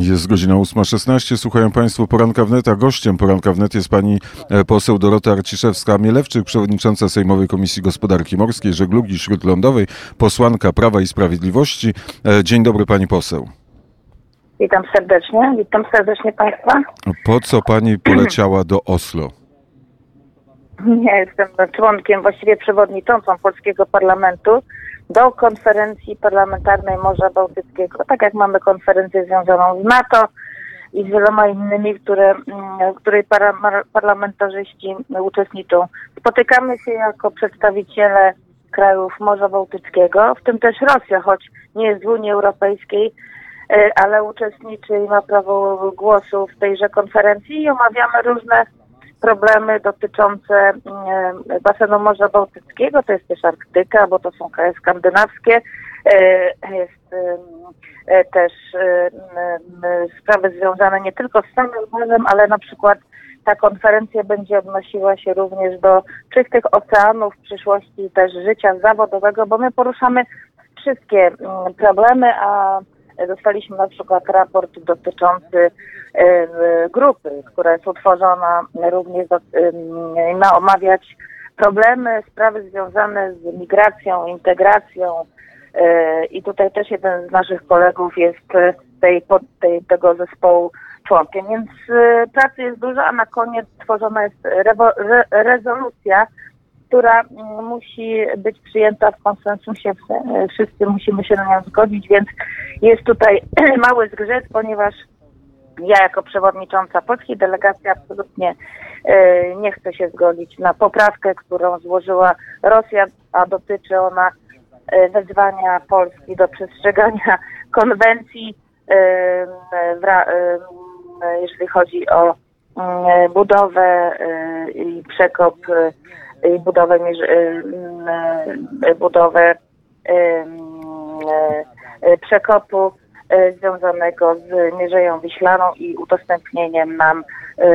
Jest godzina 8:16. Słuchają Państwo Poranka Wnet, a gościem Poranka Wnet jest pani poseł Dorota Arciszewska-Mielewczyk, przewodnicząca Sejmowej Komisji Gospodarki Morskiej, Żeglugi Śródlądowej, posłanka Prawa i Sprawiedliwości. Dzień dobry, pani poseł. Witam serdecznie Państwa. Po co pani poleciała do Oslo? Ja jestem członkiem, właściwie przewodniczącą polskiego parlamentu do konferencji parlamentarnej Morza Bałtyckiego. Tak jak mamy konferencję związaną z NATO i z wieloma innymi, w której parlamentarzyści uczestniczą. Spotykamy się jako przedstawiciele krajów Morza Bałtyckiego, w tym też Rosja, choć nie jest w Unii Europejskiej, ale uczestniczy i ma prawo głosu w tejże konferencji i omawiamy różne problemy dotyczące basenu Morza Bałtyckiego, to jest też Arktyka, bo to są kraje skandynawskie, jest też sprawy związane nie tylko z samym morzem, ale na przykład ta konferencja będzie odnosiła się również do czystych oceanów, w przyszłości też życia zawodowego, bo my poruszamy wszystkie problemy, a dostaliśmy na przykład raport dotyczący grupy, która jest utworzona również ma omawiać problemy, sprawy związane z migracją, integracją i tutaj też jeden z naszych kolegów jest tego zespołu członkiem, więc pracy jest dużo, a na koniec tworzona jest rezolucja, która musi być przyjęta w konsensusie. Wszyscy musimy się na nią zgodzić, więc jest tutaj mały zgrzyt, ponieważ ja jako przewodnicząca polskiej delegacji absolutnie nie chcę się zgodzić na poprawkę, którą złożyła Rosja, a dotyczy ona wezwania Polski do przestrzegania konwencji, jeżeli chodzi o budowę i przekop i budowę przekopu związanego z Mierzeją Wiślaną i udostępnieniem nam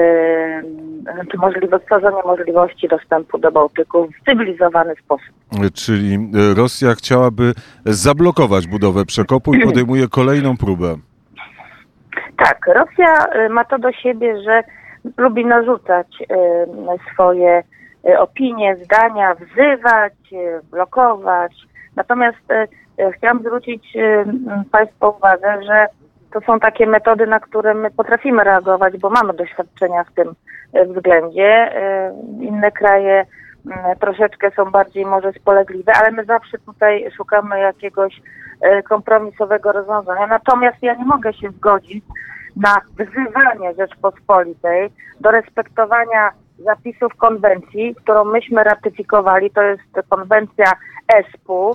stworzenia możliwości dostępu do Bałtyku w cywilizowany sposób. Czyli Rosja chciałaby zablokować budowę przekopu i podejmuje kolejną próbę. Tak, Rosja ma to do siebie, że lubi narzucać swoje opinie, zdania, wzywać, blokować. Natomiast chciałam zwrócić Państwu uwagę, że to są takie metody, na które my potrafimy reagować, bo mamy doświadczenia w tym względzie. Inne kraje troszeczkę są bardziej może spolegliwe, ale my zawsze tutaj szukamy jakiegoś kompromisowego rozwiązania. Natomiast ja nie mogę się zgodzić na wzywanie Rzeczpospolitej do respektowania zapisów konwencji, którą myśmy ratyfikowali, to jest konwencja ESPU,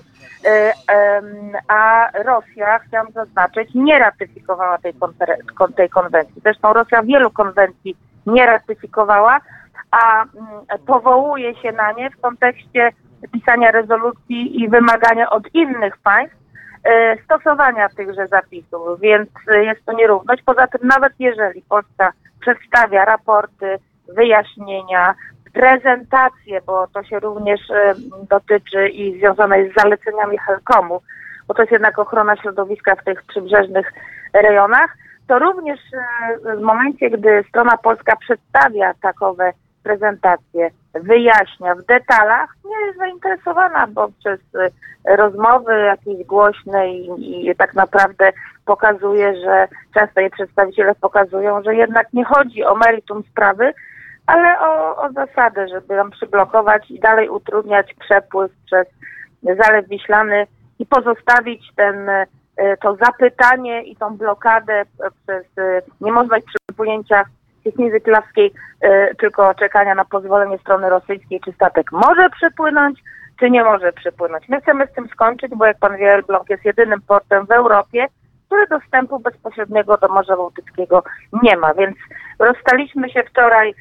a Rosja, chciałam zaznaczyć, nie ratyfikowała tej konwencji. Zresztą Rosja wielu konwencji nie ratyfikowała, a powołuje się na nie w kontekście pisania rezolucji i wymagania od innych państw stosowania tychże zapisów, więc jest to nierówność. Poza tym nawet jeżeli Polska przedstawia raporty, wyjaśnienia, prezentacje, bo to się również dotyczy i związane jest z zaleceniami Helcomu, bo to jest jednak ochrona środowiska w tych przybrzeżnych rejonach, to również w momencie, gdy strona polska przedstawia takowe prezentacje, wyjaśnia w detalach, nie jest zainteresowana, bo przez rozmowy jakieś głośne i tak naprawdę pokazuje, że często jej przedstawiciele pokazują, że jednak nie chodzi o meritum sprawy, ale o zasadę, żeby ją przyblokować i dalej utrudniać przepływ przez Zalew Wiślany i pozostawić to zapytanie i tą blokadę przez niemożność przypłynięcia Cieśniny Kujawskiej, tylko czekania na pozwolenie strony rosyjskiej, czy statek może przypłynąć, czy nie może przypłynąć. My chcemy z tym skończyć, bo jak pan wie, Elbląg jest jedynym portem w Europie, który dostępu bezpośredniego do Morza Bałtyckiego nie ma, więc rozstaliśmy się wczoraj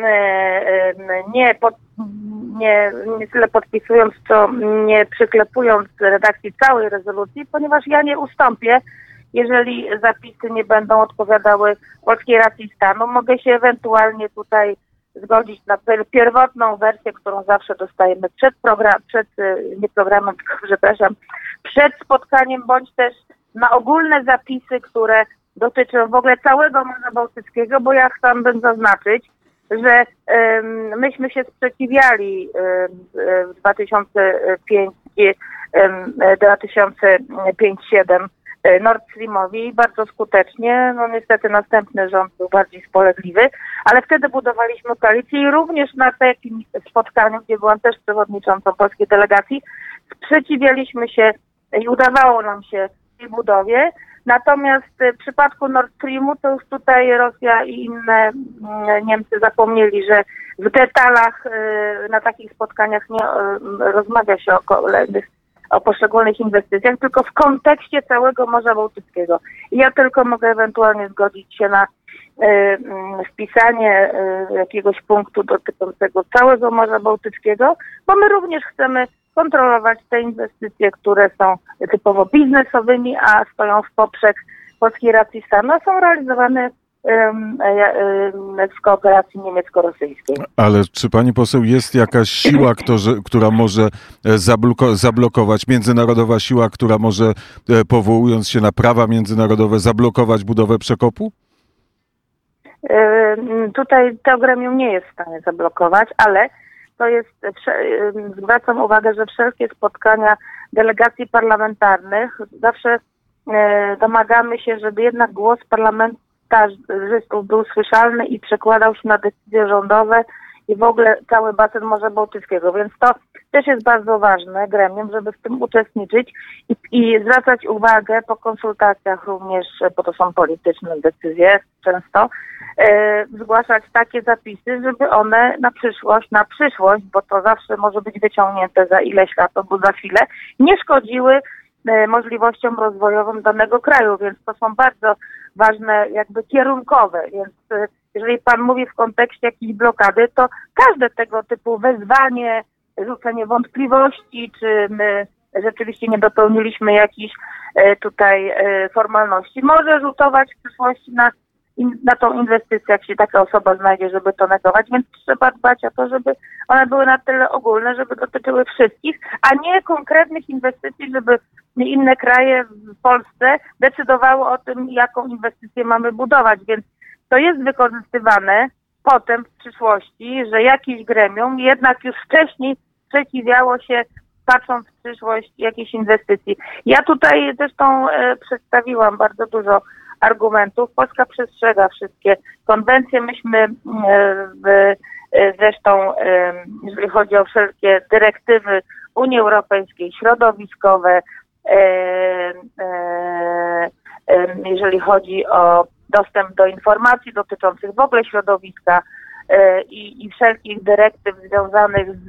nie tyle podpisując, co nie przyklepując redakcji całej rezolucji, ponieważ ja nie ustąpię, jeżeli zapisy nie będą odpowiadały polskiej racji stanu. Mogę się ewentualnie tutaj zgodzić na pierwotną wersję, którą zawsze dostajemy przed spotkaniem, bądź też na ogólne zapisy, które dotyczą w ogóle całego Morza Bałtyckiego, bo ja chciałabym zaznaczyć, że myśmy się sprzeciwiali w 2005-2007 Nord Streamowi bardzo skutecznie. No niestety następny rząd był bardziej spolegliwy, ale wtedy budowaliśmy koalicję i również na takim spotkaniu, gdzie byłam też przewodniczącą polskiej delegacji, sprzeciwialiśmy się i udawało nam się tej budowie. Natomiast w przypadku Nord Streamu to już tutaj Rosja i inne Niemcy zapomnieli, że w detalach na takich spotkaniach nie rozmawia się o poszczególnych inwestycjach, tylko w kontekście całego Morza Bałtyckiego. I ja tylko mogę ewentualnie zgodzić się na wpisanie jakiegoś punktu dotyczącego całego Morza Bałtyckiego, bo my również chcemy kontrolować te inwestycje, które są typowo biznesowymi, a stoją w poprzek polskiej racji stanu, a są realizowane w kooperacji niemiecko-rosyjskiej. Ale czy pani poseł jest jakaś siła, która może zablokować, międzynarodowa siła, która może, powołując się na prawa międzynarodowe, zablokować budowę przekopu? Tutaj to gremium nie jest w stanie zablokować, ale to jest, zwracam uwagę, że wszelkie spotkania delegacji parlamentarnych zawsze domagamy się, żeby jednak głos parlamentarzystów był słyszalny i przekładał się na decyzje rządowe i w ogóle cały basen Morza Bałtyckiego, więc to też jest bardzo ważne gremium, żeby w tym uczestniczyć i zwracać uwagę po konsultacjach również, bo to są polityczne decyzje często, zgłaszać takie zapisy, żeby one na przyszłość, bo to zawsze może być wyciągnięte za ileś lat albo za chwilę, nie szkodziły możliwościom rozwojowym danego kraju, więc to są bardzo ważne jakby kierunkowe, więc jeżeli pan mówi w kontekście jakiejś blokady, to każde tego typu wezwanie, rzucenie wątpliwości, czy my rzeczywiście nie dopełniliśmy jakichś tutaj formalności, może rzutować w przyszłości na tą inwestycję, jak się taka osoba znajdzie, żeby to negować, więc trzeba dbać o to, żeby one były na tyle ogólne, żeby dotyczyły wszystkich, a nie konkretnych inwestycji, żeby inne kraje w Polsce decydowały o tym, jaką inwestycję mamy budować, więc to jest wykorzystywane potem w przyszłości, że jakieś gremium jednak już wcześniej sprzeciwiało się, patrząc w przyszłość, jakiejś inwestycji. Ja tutaj zresztą przedstawiłam bardzo dużo argumentów. Polska przestrzega wszystkie konwencje. Myśmy zresztą, jeżeli chodzi o wszelkie dyrektywy Unii Europejskiej, środowiskowe, jeżeli chodzi o dostęp do informacji dotyczących w ogóle środowiska i wszelkich dyrektyw związanych z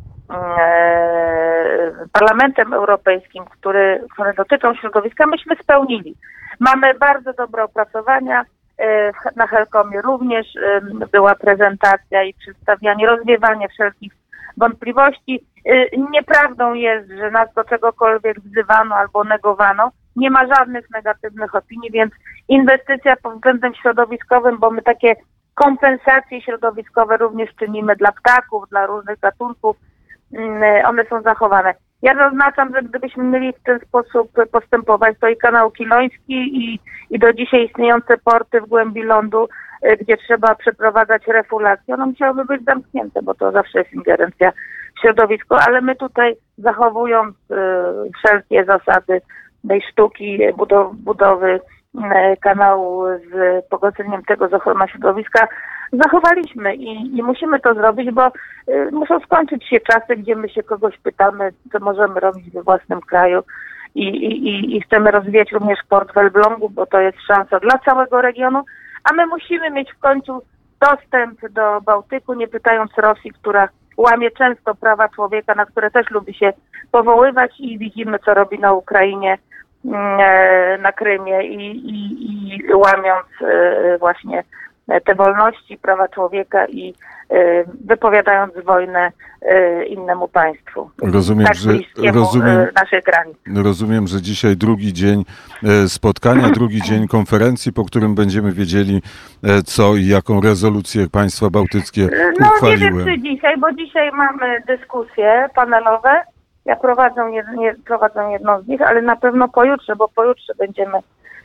Parlamentem Europejskim, które dotyczą środowiska, myśmy spełnili. Mamy bardzo dobre opracowania. Na Helcomie również była prezentacja i przedstawianie, rozwiewanie wszelkich wątpliwości. Nieprawdą jest, że nas do czegokolwiek wzywano albo negowano. Nie ma żadnych negatywnych opinii, więc inwestycja pod względem środowiskowym, bo my takie kompensacje środowiskowe również czynimy dla ptaków, dla różnych gatunków, one są zachowane. Ja zaznaczam, że gdybyśmy mieli w ten sposób postępować, to i kanał Kiloński i do dzisiaj istniejące porty w głębi lądu, gdzie trzeba przeprowadzać refulację, one musiałyby być zamknięte, bo to zawsze jest ingerencja w środowisko, ale my tutaj zachowując wszelkie zasady tej sztuki budowy kanału z pogodzeniem tego z ochroną środowiska zachowaliśmy i musimy to zrobić, bo muszą skończyć się czasy, gdzie my się kogoś pytamy, co możemy robić we własnym kraju i chcemy rozwijać również port w Elblągu, bo to jest szansa dla całego regionu, a my musimy mieć w końcu dostęp do Bałtyku, nie pytając Rosji, która łamie często prawa człowieka, na które też lubi się powoływać i widzimy, co robi na Ukrainie, na Krymie i łamiąc właśnie te wolności, prawa człowieka i wypowiadając wojnę innemu państwu. Rozumiem, tak naszych granic. Rozumiem, że dzisiaj drugi dzień spotkania, drugi dzień konferencji, po którym będziemy wiedzieli, co i jaką rezolucję państwa bałtyckie uchwaliły. Nie wiem, czy dzisiaj, bo dzisiaj mamy dyskusje panelowe. Ja prowadzę jedną z nich, ale na pewno pojutrze, bo pojutrze będziemy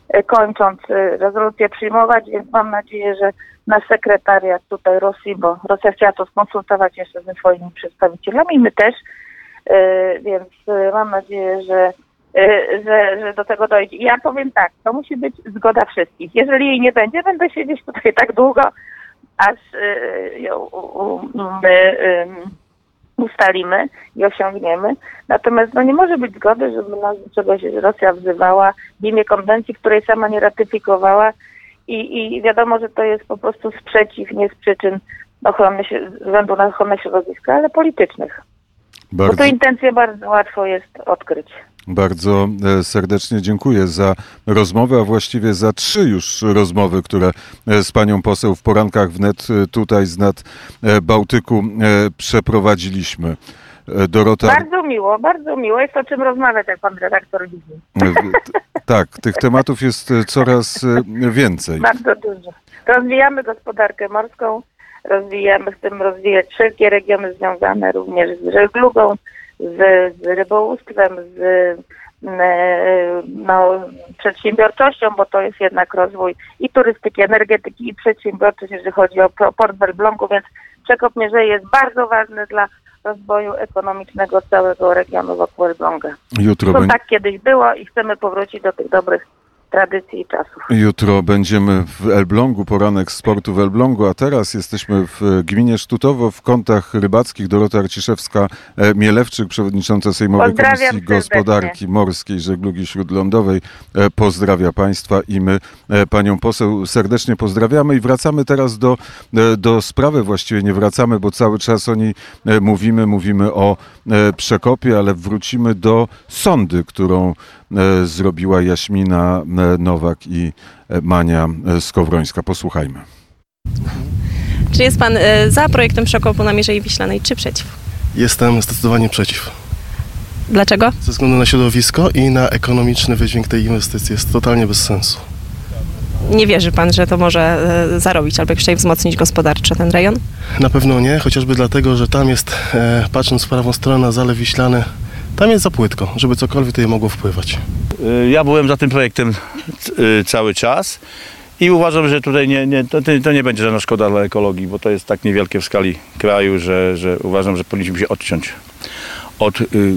kończąc rezolucję przyjmować, więc mam nadzieję, że nasz sekretariat tutaj Rosji, bo Rosja chciała to skonsultować jeszcze ze swoimi przedstawicielami, my też, więc mam nadzieję, że do tego dojdzie. Ja powiem tak, to musi być zgoda wszystkich. Jeżeli jej nie będzie, będę siedzieć tutaj tak długo, aż ją ustalimy i osiągniemy. Natomiast nie może być zgody, żeby nas do czegoś Rosja wzywała w imię konwencji, której sama nie ratyfikowała i wiadomo, że to jest po prostu sprzeciw, nie z przyczyn ze względu na ochronę środowiska, ale politycznych. Bo tu intencje bardzo łatwo jest odkryć. Bardzo serdecznie dziękuję za rozmowę, a właściwie za 3 już rozmowy, które z panią poseł w porankach wnet tutaj z nad Bałtyku przeprowadziliśmy. Dorota... Bardzo miło. Jest o czym rozmawiać, jak pan redaktor widzi. Tak, tych tematów jest coraz więcej. Bardzo dużo. Rozwijamy gospodarkę morską, chcemy rozwijać wszelkie regiony związane również z żeglugą, z rybołówstwem, z przedsiębiorczością, bo to jest jednak rozwój i turystyki, energetyki i przedsiębiorczość, jeżeli chodzi o port w Elblągu, więc Przekop Mierzei jest bardzo ważny dla rozwoju ekonomicznego całego regionu wokół Elbląga. To tak kiedyś było i chcemy powrócić do tych dobrych tradycji i czasów. Jutro będziemy w Elblągu, poranek sportu w Elblągu, a teraz jesteśmy w gminie Sztutowo w kątach rybackich. Dorota Arciszewska-Mielewczyk, przewodnicząca Sejmowej Komisji Gospodarki Morskiej, Żeglugi Śródlądowej. Pozdrawia państwa i my panią poseł serdecznie pozdrawiamy i wracamy teraz do sprawy. Właściwie nie wracamy, bo cały czas o niej mówimy o Przekopie, ale wrócimy do sondy, którą zrobiła Jaśmina Nowak i Mania Skowrońska. Posłuchajmy. Czy jest pan za projektem Przekopu na Mierzei Wiślanej, czy przeciw? Jestem zdecydowanie przeciw. Dlaczego? Ze względu na środowisko i na ekonomiczny wydźwięk tej inwestycji. Jest totalnie bez sensu. Nie wierzy pan, że to może zarobić albo jeszcze wzmocnić gospodarczo ten rejon? Na pewno nie, chociażby dlatego, że tam jest, patrząc w prawą stronę na Zalew Wiślany, tam jest za płytko, żeby cokolwiek tutaj mogło wpływać. Ja byłem za tym projektem cały czas i uważam, że tutaj to nie będzie żadna szkoda dla ekologii, bo to jest tak niewielkie w skali kraju, że uważam, że powinniśmy się odciąć od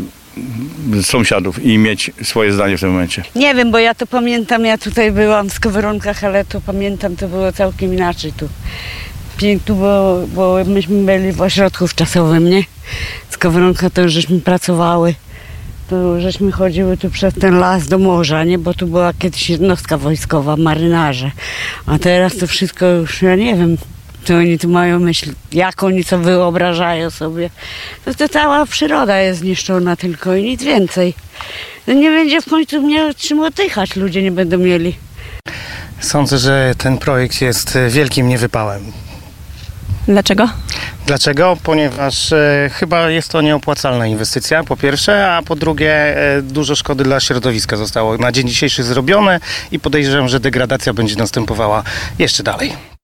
sąsiadów i mieć swoje zdanie w tym momencie. Nie wiem, bo ja to pamiętam, ja tutaj byłam w Skowronkach, ale to pamiętam, to było całkiem inaczej tu. Tu było, bo myśmy byli w ośrodku wczasowym, nie? Skowronka to już żeśmy pracowały. To żeśmy chodziły tu przez ten las do morza, nie? Bo tu była kiedyś jednostka wojskowa, marynarze. A teraz to wszystko już, ja nie wiem, co oni tu mają myśl, jak oni co wyobrażają sobie. To cała przyroda jest zniszczona tylko i nic więcej. No nie będzie w końcu miał czym oddychać, ludzie nie będą mieli. Sądzę, że ten projekt jest wielkim niewypałem. Dlaczego? Dlaczego? Ponieważ chyba jest to nieopłacalna inwestycja, po pierwsze, a po drugie dużo szkody dla środowiska zostało na dzień dzisiejszy zrobione i podejrzewam, że degradacja będzie następowała jeszcze dalej.